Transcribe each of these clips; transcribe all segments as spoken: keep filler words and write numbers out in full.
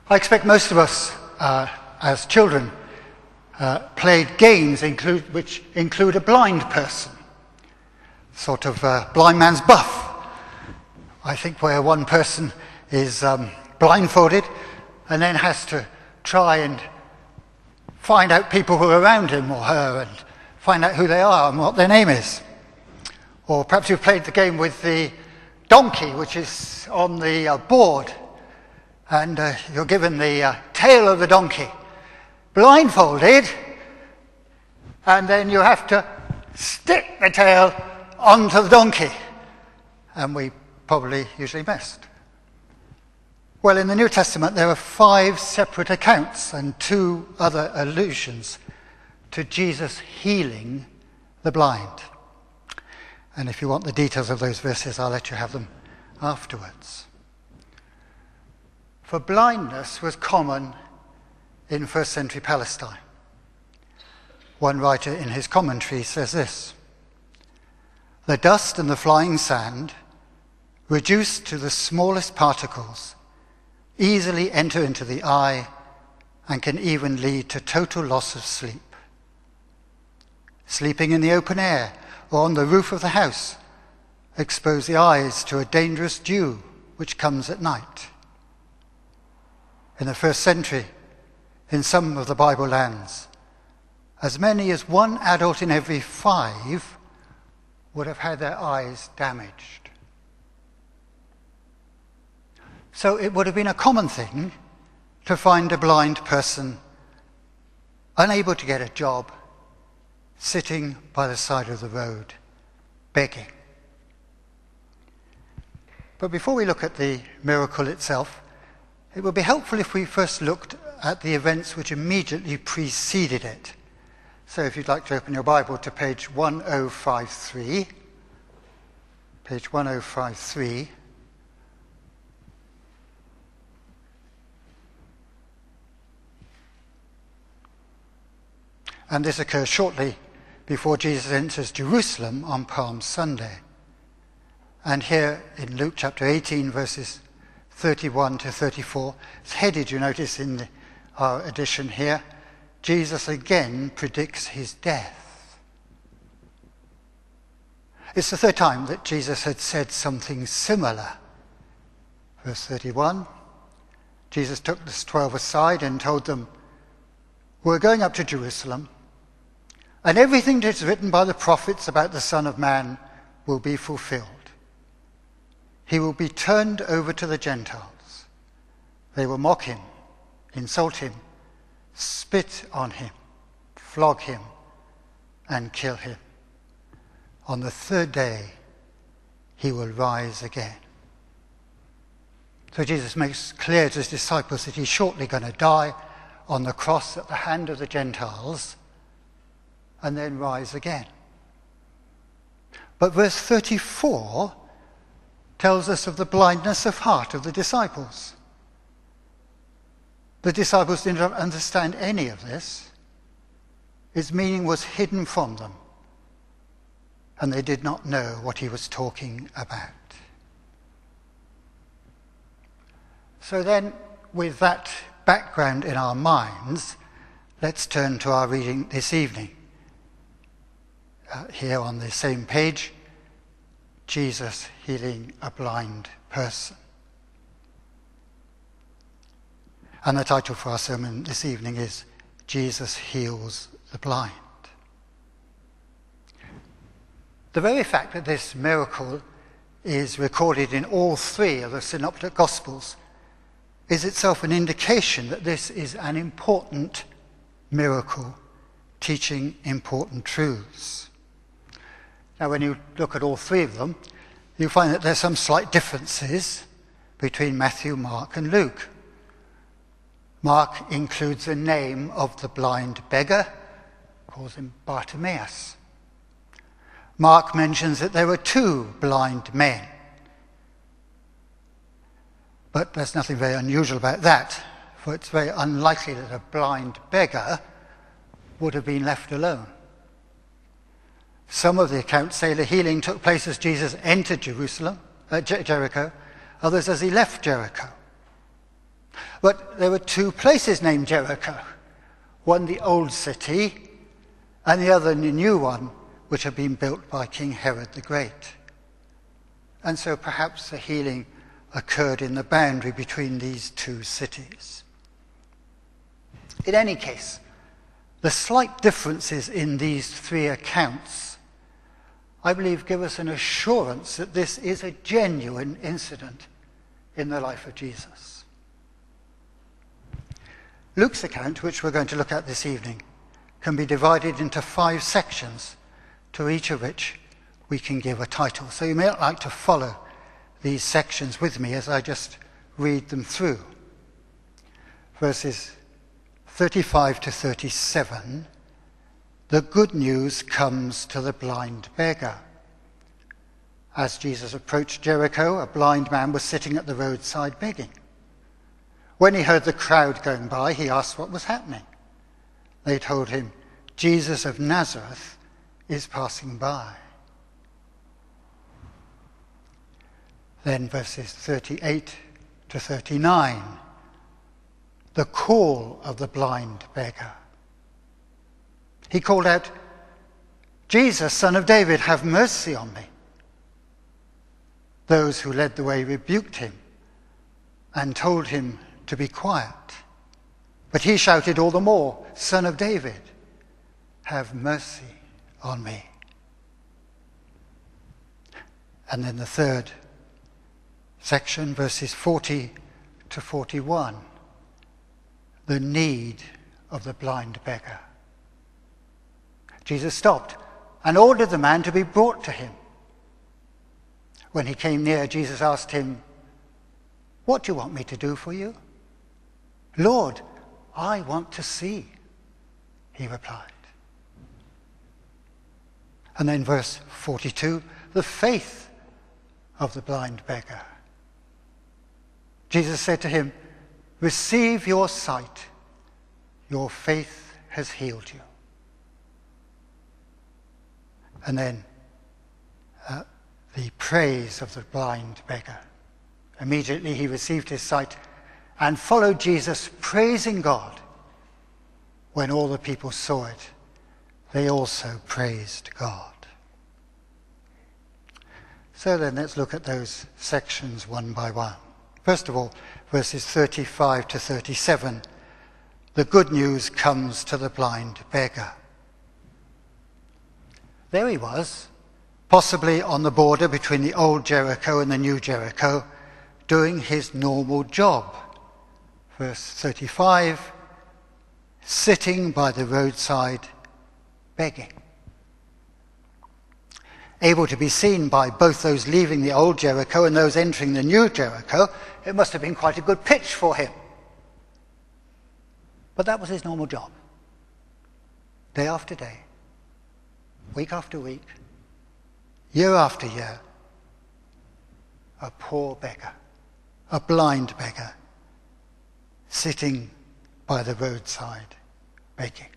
I expect most of us, uh, as children, uh, played games include, which include a blind person, sort of uh, blind man's buff. I think where one person is um, blindfolded and then has to try and find out people who are around him or her and find out who they are and what their name is. Or perhaps you've played the game with the donkey, which is on the uh, board, and uh, you're given the uh, tail of the donkey, blindfolded, and then you have to stick the tail onto the donkey. And we probably usually missed. Well, in the New Testament, there are five separate accounts and two other allusions to Jesus healing the blind. And if you want the details of those verses, I'll let you have them afterwards. For blindness was common in first century Palestine. One writer in his commentary says this: "The dust and the flying sand, reduced to the smallest particles, easily enter into the eye and can even lead to total loss of sleep. Sleeping in the open air or on the roof of the house expose the eyes to a dangerous dew which comes at night. In the first century, in some of the Bible lands, as many as one adult in every five would have had their eyes damaged." So it would have been a common thing to find a blind person unable to get a job, sitting by the side of the road, begging. But before we look at the miracle itself, it would be helpful if we first looked at the events which immediately preceded it. So if you'd like to open your Bible to page one oh five three, page one oh five three, and this occurs shortly before Jesus enters Jerusalem on Palm Sunday. And here in Luke chapter eighteen, verses thirty-one to thirty-four, it's headed, you notice in the, our edition here, Jesus again predicts his death. It's the third time that Jesus had said something similar. Verse thirty-one, Jesus took the twelve aside and told them, "We're going up to Jerusalem, and everything that is written by the prophets about the Son of Man will be fulfilled. He will be turned over to the Gentiles. They will mock him, insult him, spit on him, flog him, and kill him. On the third day, he will rise again." So Jesus makes clear to his disciples that he's shortly going to die on the cross at the hand of the Gentiles and then rise again. But verse thirty-four tells us of the blindness of heart of the disciples. The disciples did not understand any of this. Its meaning was hidden from them, and they did not know what he was talking about. So then, with that background in our minds, let's turn to our reading this evening. Uh, here on the same page, Jesus healing a blind person. And the title for our sermon this evening is Jesus Heals the Blind. The very fact that this miracle is recorded in all three of the Synoptic Gospels is itself an indication that this is an important miracle teaching important truths. Now, when you look at all three of them, you find that there's some slight differences between Matthew, Mark, and Luke. Mark includes the name of the blind beggar, calls him Bartimaeus. Mark mentions that there were two blind men. But there's nothing very unusual about that, for it's very unlikely that a blind beggar would have been left alone. Some of the accounts say the healing took place as Jesus entered Jerusalem, uh, Jer- Jericho, others as he left Jericho. But there were two places named Jericho, one the old city and the other the new one, which had been built by King Herod the Great. And so perhaps the healing occurred in the boundary between these two cities. In any case, the slight differences in these three accounts, I believe, give us an assurance that this is a genuine incident in the life of Jesus. Luke's account, which we're going to look at this evening, can be divided into five sections, to each of which we can give a title. So you may like to follow these sections with me as I just read them through. Verses thirty-five to thirty-seven, the good news comes to the blind beggar. As Jesus approached Jericho, a blind man was sitting at the roadside begging. When he heard the crowd going by, he asked what was happening. They told him, Jesus of Nazareth is passing by. Then verses thirty-eight to thirty-nine, the call of the blind beggar. He called out, Jesus, Son of David, have mercy on me. Those who led the way rebuked him and told him to be quiet. But he shouted all the more, Son of David, have mercy on me. And then the third section, verses forty to forty-one, the need of the blind beggar. Jesus stopped and ordered the man to be brought to him. When he came near, Jesus asked him, what do you want me to do for you? Lord, I want to see, he replied. And then verse forty-two, the faith of the blind beggar. Jesus said to him, receive your sight, your faith has healed you. And then uh, the praise of the blind beggar. Immediately he received his sight and followed Jesus, praising God. When all the people saw it, they also praised God. So then let's look at those sections one by one. First of all, verses thirty-five to thirty-seven, the good news comes to the blind beggar. There he was, possibly on the border between the old Jericho and the new Jericho, doing his normal job. Verse thirty-five, sitting by the roadside begging. Able to be seen by both those leaving the old Jericho and those entering the new Jericho, it must have been quite a good pitch for him. But that was his normal job. Day after day, week after week, year after year, a poor beggar, a blind beggar, sitting by the roadside begging.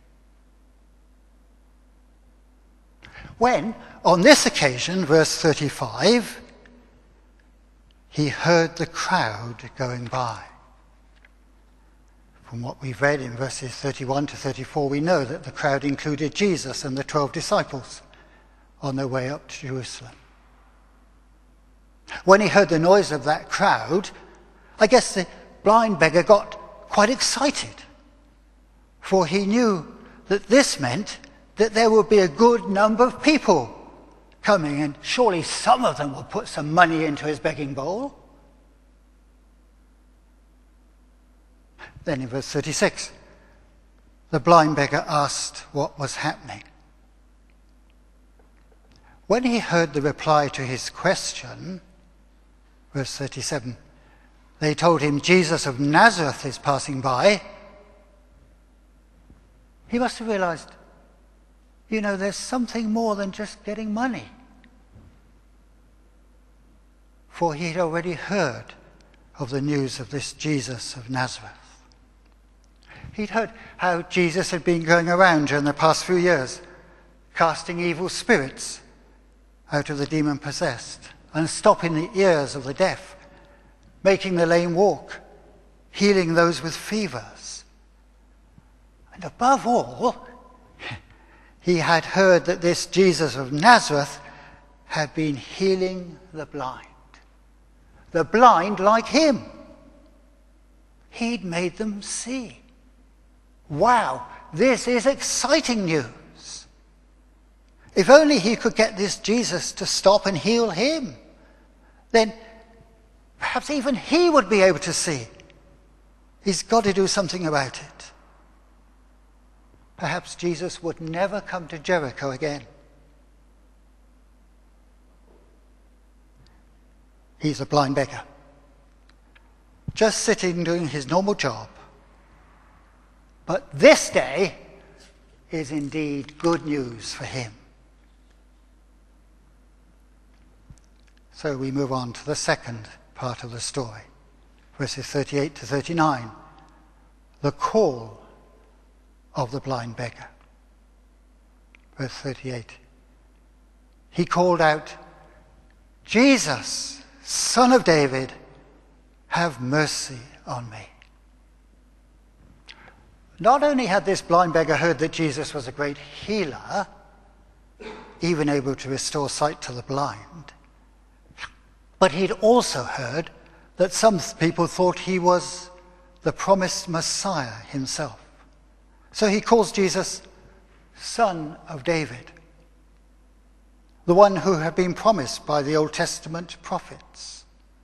When, on this occasion, verse thirty-five, he heard the crowd going by. From what we've read in verses thirty-one to thirty-four, we know that the crowd included Jesus and the twelve disciples on their way up to Jerusalem. When he heard the noise of that crowd, I guess the blind beggar got quite excited, for he knew that this meant that there would be a good number of people coming, and surely some of them would put some money into his begging bowl. Then in verse thirty-six, the blind beggar asked what was happening. When he heard the reply to his question, verse thirty-seven, they told him, Jesus of Nazareth is passing by. He must have realized, you know, there's something more than just getting money. For he'd already heard of the news of this Jesus of Nazareth. He'd heard how Jesus had been going around during the past few years, casting evil spirits out of the demon-possessed and stopping the ears of the deaf, making the lame walk healing those with fevers. And above all, he had heard that this Jesus of Nazareth had been healing the blind. The blind like him. He'd made them see. Wow, this is exciting news. If only he could get this Jesus to stop and heal him, then perhaps even he would be able to see. He's got to do something about it. Perhaps Jesus would never come to Jericho again. He's a blind beggar, just sitting doing his normal job. But this day is indeed good news for him. So we move on to the second part of the story, verses thirty-eight to thirty-nine, the call of the blind beggar. Verse thirty-eight. He called out, "Jesus, Son of David, have mercy on me." Not only had this blind beggar heard that Jesus was a great healer, even able to restore sight to the blind, but he'd also heard that some people thought he was the promised Messiah himself. So he calls Jesus Son of David, the one who had been promised by the Old Testament prophets.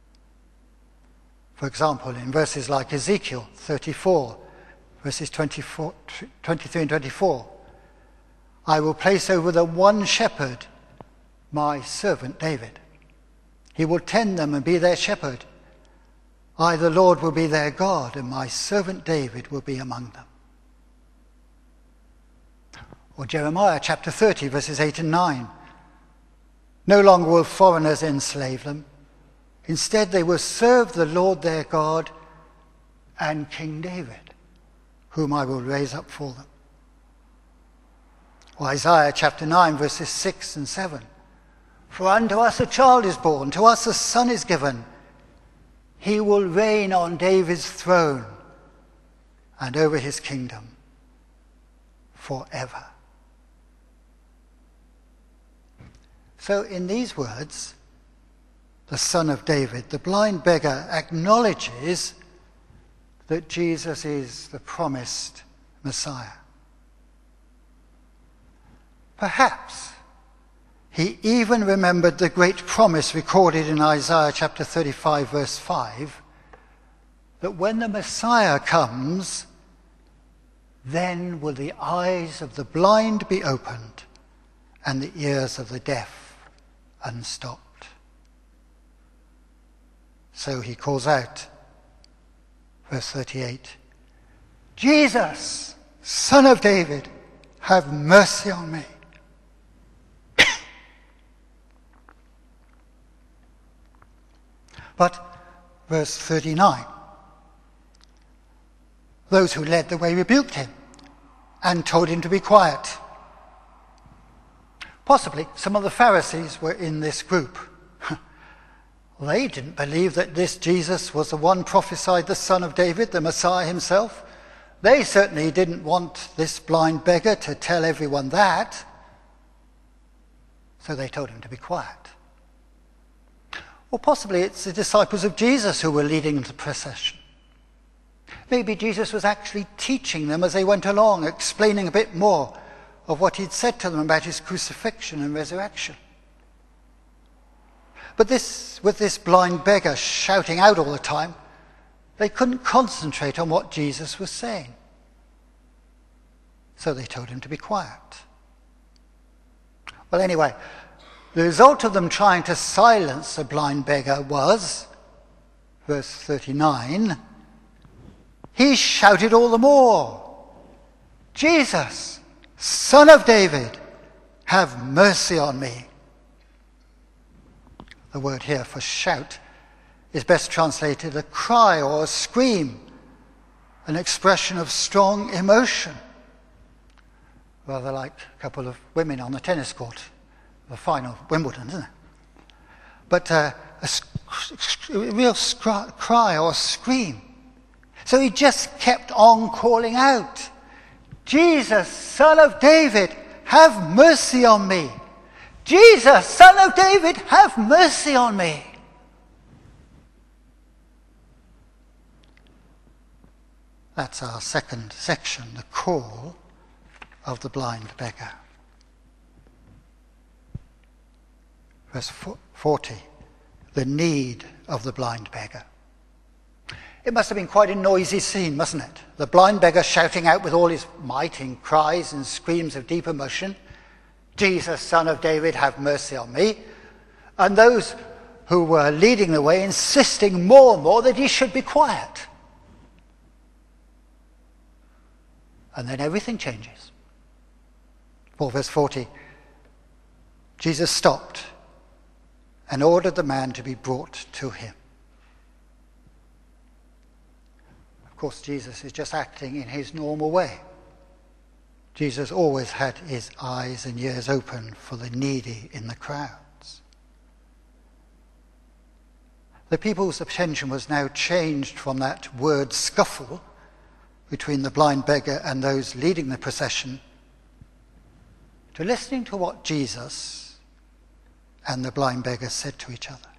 For example, in verses like Ezekiel thirty-four, verses twenty-four, twenty-three and twenty-four, "I will place over them one shepherd, my servant David. He will tend them and be their shepherd. I, the Lord, will be their God, and my servant David will be among them." Or Jeremiah chapter thirty, verses eight and nine. "No longer will foreigners enslave them. Instead, they will serve the Lord their God and King David, whom I will raise up for them." Or Isaiah chapter nine, verses six and seven. "For unto us a child is born, to us a son is given. He will reign on David's throne and over his kingdom forever." So in these words, the Son of David, the blind beggar, acknowledges that Jesus is the promised Messiah. Perhaps he even remembered the great promise recorded in Isaiah chapter thirty-five, verse five, that when the Messiah comes, then will the eyes of the blind be opened and the ears of the deaf unstopped. So he calls out, verse thirty-eight, "Jesus, Son of David, have mercy on me." But verse thirty-nine, those who led the way rebuked him and told him to be quiet. Possibly some of the Pharisees were in this group. They didn't believe that this Jesus was the one prophesied, the Son of David, the Messiah himself. They certainly didn't want this blind beggar to tell everyone that. So they told him to be quiet. Or possibly it's the disciples of Jesus who were leading the procession. Maybe Jesus was actually teaching them as they went along, explaining a bit more of what he'd said to them about his crucifixion and resurrection. But this, with this blind beggar shouting out all the time, they couldn't concentrate on what Jesus was saying. So they told him to be quiet. Well, anyway, the result of them trying to silence the blind beggar was, verse thirty-nine, he shouted all the more, "Jesus, Son of David, have mercy on me." The word here for shout is best translated a cry or a scream, an expression of strong emotion. Rather like a couple of women on the tennis court, the final of Wimbledon, isn't it? But uh, a, a real scr- cry or scream. So he just kept on calling out, Jesus, Son of David, have mercy on me. Jesus, Son of David, have mercy on me. That's our second section, the call of the blind beggar. Verse forty, the need of the blind beggar. It must have been quite a noisy scene, mustn't it? The blind beggar shouting out with all his might in cries and screams of deep emotion, Jesus, Son of David, have mercy on me. And those who were leading the way insisting more and more that he should be quiet. And then everything changes. For verse forty, Jesus stopped and ordered the man to be brought to him. Of course, Jesus is just acting in his normal way. Jesus always had his eyes and ears open for the needy in the crowds. The people's attention was now changed from that word scuffle between the blind beggar and those leading the procession to listening to what Jesus and the blind beggar said to each other.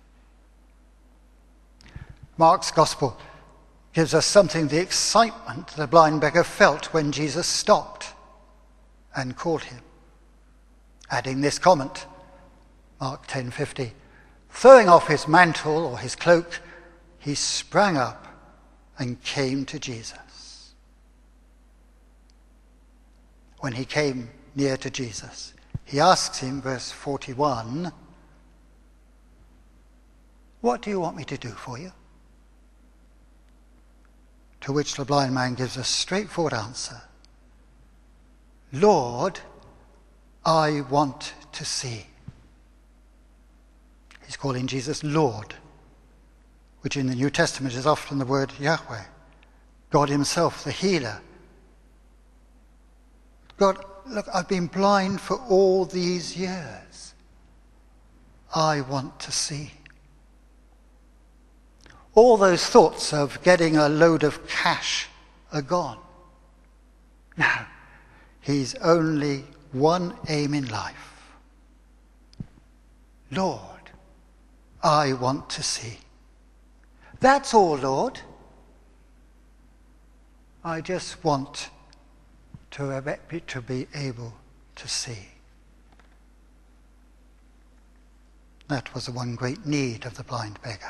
Mark's gospel gives us something of the excitement the blind beggar felt when Jesus stopped and called him, adding this comment, Mark ten fifty, throwing off his mantle or his cloak, he sprang up and came to Jesus. When he came near to Jesus, he asks him, verse forty-one, what do you want me to do for you? To which the blind man gives a straightforward answer. Lord, I want to see. He's calling Jesus Lord, which in the New Testament is often the word Yahweh, God himself, the healer. God, look, I've been blind for all these years. I want to see. All those thoughts of getting a load of cash are gone. Now, he's only one aim in life. Lord, I want to see. That's all, Lord. I just want to, to be able to see. That was the one great need of the blind beggar.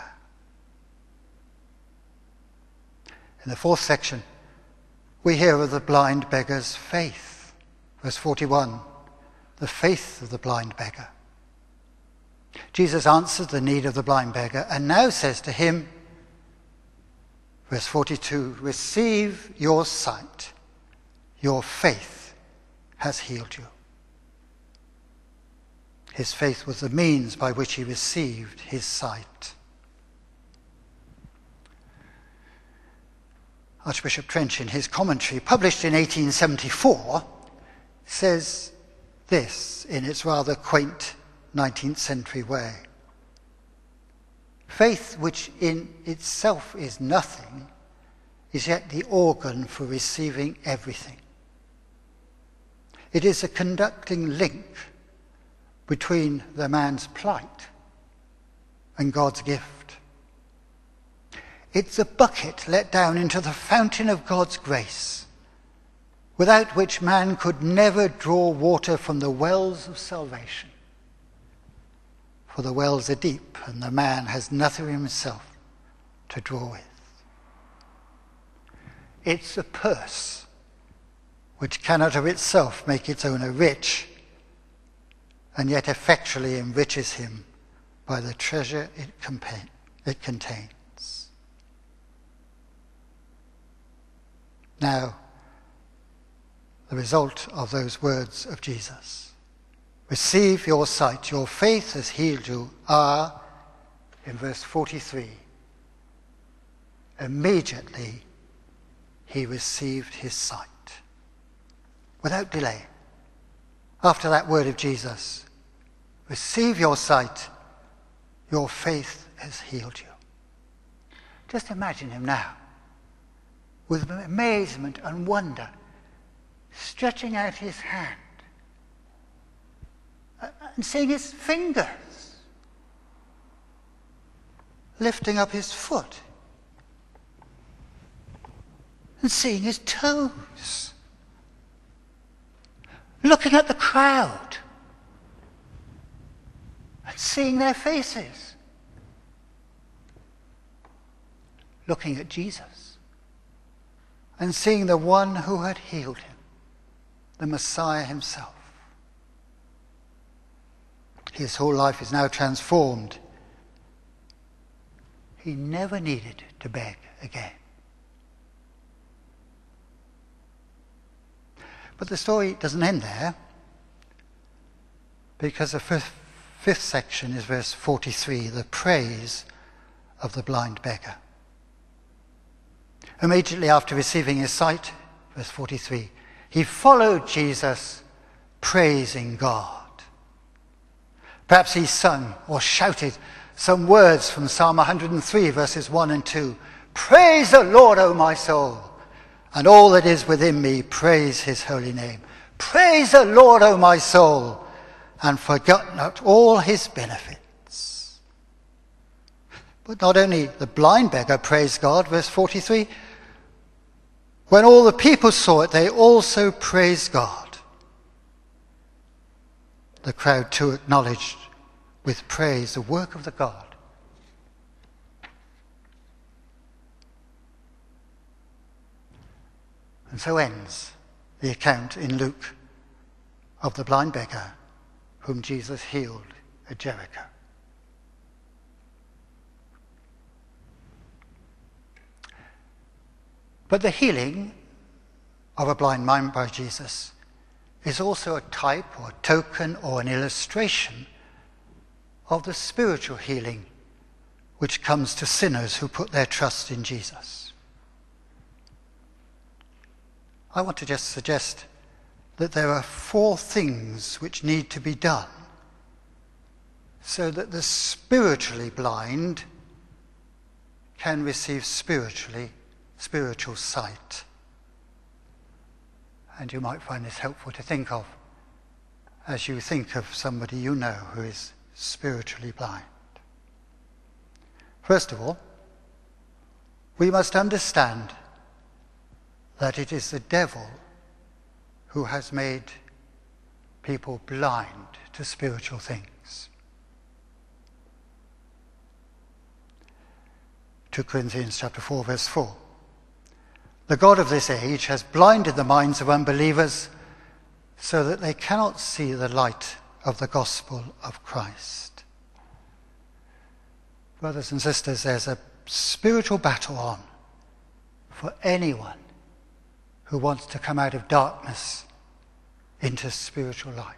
In the fourth section, we hear of the blind beggar's faith. Verse forty-one, the faith of the blind beggar. Jesus answers the need of the blind beggar and now says to him, verse forty-two, receive your sight. Your faith has healed you. His faith was the means by which he received his sight. Archbishop Trench, in his commentary, published in eighteen seventy-four, says this in its rather quaint nineteenth century way. Faith, which in itself is nothing, is yet the organ for receiving everything. It is a conducting link between the man's plight and God's gift. It's a bucket let down into the fountain of God's grace, without which man could never draw water from the wells of salvation. For the wells are deep, and the man has nothing himself to draw with. It's a purse which cannot of itself make its owner rich, and yet effectually enriches him by the treasure it, compa- it contains. Now, the result of those words of Jesus, receive your sight, your faith has healed you, are, in verse forty-three, immediately he received his sight. Without delay. After that word of Jesus, receive your sight, your faith has healed you. Just imagine him now, with amazement and wonder, stretching out his hand and seeing his fingers, lifting up his foot and seeing his toes, looking at the crowd and seeing their faces, looking at Jesus and seeing the one who had healed him, the Messiah himself. His whole life is now transformed. He never needed to beg again. But the story doesn't end there, because the fifth, fifth section is verse forty-three, the praise of the blind beggar. Immediately after receiving his sight, verse forty-three, he followed Jesus, praising God. Perhaps he sung or shouted some words from Psalm one hundred three, verses one and two. Praise the Lord, O my soul, and all that is within me, praise his holy name. Praise the Lord, O my soul, and forget not all his benefits. But not only the blind beggar praised God, verse forty-three, when all the people saw it, they also praised God. The crowd too acknowledged with praise the work of the God. And so ends the account in Luke of the blind beggar whom Jesus healed at Jericho. But the healing of a blind man by Jesus is also a type or a token or an illustration of the spiritual healing which comes to sinners who put their trust in Jesus. I want to just suggest that there are four things which need to be done so that the spiritually blind can receive spiritually spiritual sight. And you might find this helpful to think of as you think of somebody you know who is spiritually blind. First of all, we must understand that it is the devil who has made people blind to spiritual things. Second Corinthians chapter four, verse four. The God of this age has blinded the minds of unbelievers so that they cannot see the light of the gospel of Christ. Brothers and sisters, there's a spiritual battle on for anyone who wants to come out of darkness into spiritual light.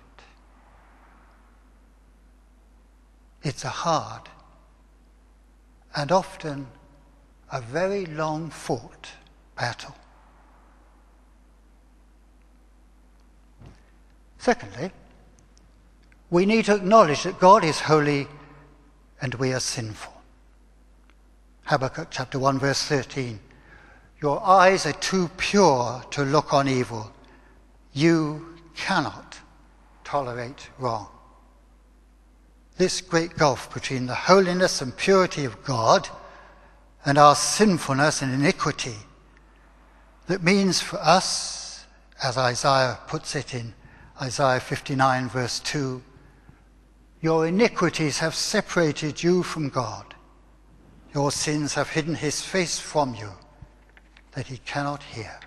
It's a hard and often a very long fought battle. Secondly, we need to acknowledge that God is holy and we are sinful. Habakkuk chapter one, verse thirteen. Your eyes are too pure to look on evil. You cannot tolerate wrong. This great gulf between the holiness and purity of God and our sinfulness and iniquity, that means for us, as Isaiah puts it in Isaiah fifty-nine, verse two, your iniquities have separated you from God. Your sins have hidden his face from you, that he cannot hear.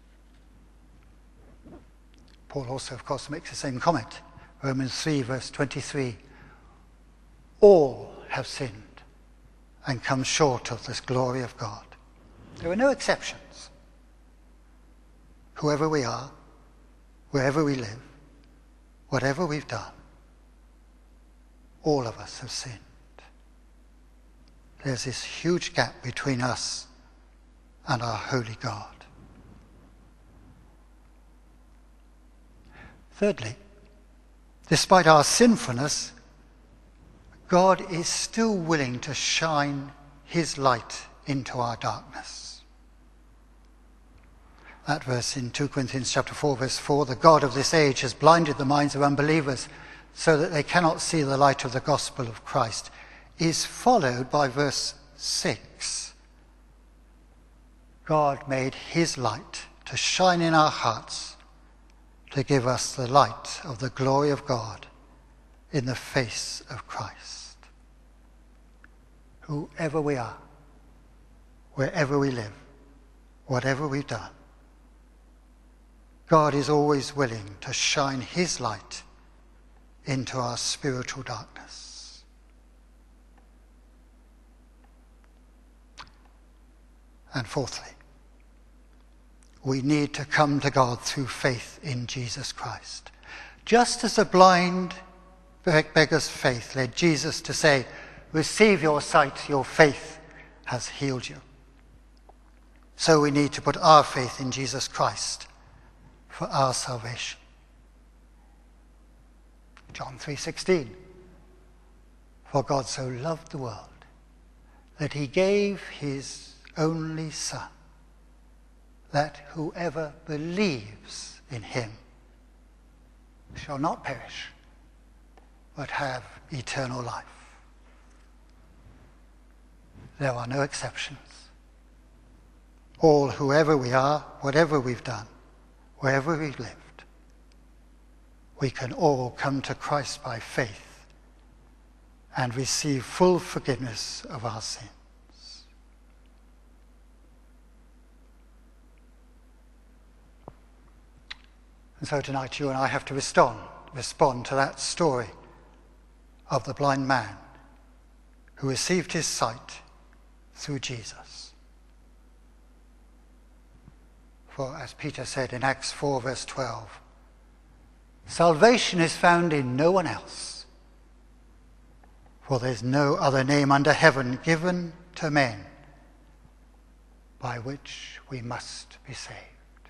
Paul also, of course, makes the same comment. Romans three, verse twenty-three. All have sinned and come short of this glory of God. There are no exceptions. Whoever we are, wherever we live, whatever we've done, all of us have sinned. There's this huge gap between us and our holy God. Thirdly, despite our sinfulness, God is still willing to shine his light into our darkness. that verse in two Corinthians chapter four, verse four, the God of this age has blinded the minds of unbelievers so that they cannot see the light of the gospel of Christ, is followed by verse six. God made his light to shine in our hearts, to give us the light of the glory of God in the face of Christ. Whoever we are, wherever we live, whatever we've done, God is always willing to shine his light into our spiritual darkness. And fourthly, we need to come to God through faith in Jesus Christ. Just as the blind beggar's faith led Jesus to say, "Receive your sight, your faith has healed you," so we need to put our faith in Jesus Christ for our salvation. John three sixteen, for God so loved the world that he gave his only Son, that whoever believes in him shall not perish, but have eternal life. There are no exceptions. All, whoever we are, whatever we've done, wherever we've lived, we can all come to Christ by faith and receive full forgiveness of our sins. And so tonight you and I have to respond, respond to that story of the blind man who received his sight through Jesus. For as Peter said in Acts four verse twelve, salvation is found in no one else, for there is no other name under heaven given to men by which we must be saved.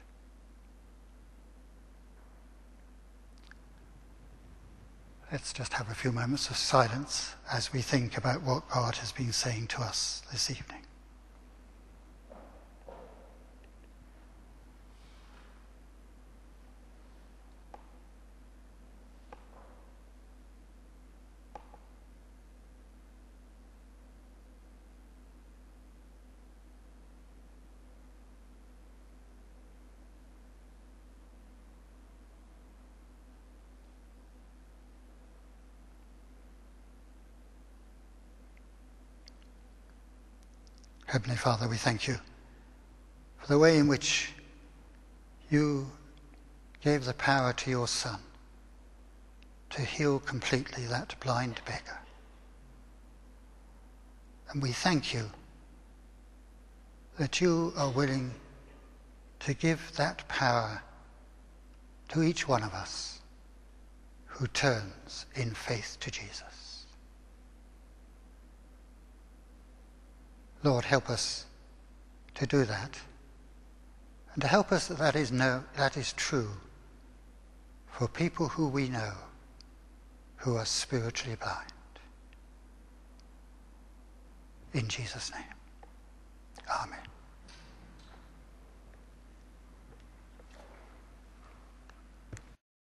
Let's just have a few moments of silence as we think about what God has been saying to us this evening. Heavenly Father, we thank you for the way in which you gave the power to your Son to heal completely that blind beggar. And we thank you that you are willing to give that power to each one of us who turns in faith to Jesus. Lord, help us to do that, and to help us that that is, no, that is true for people who we know who are spiritually blind. In Jesus' name, amen.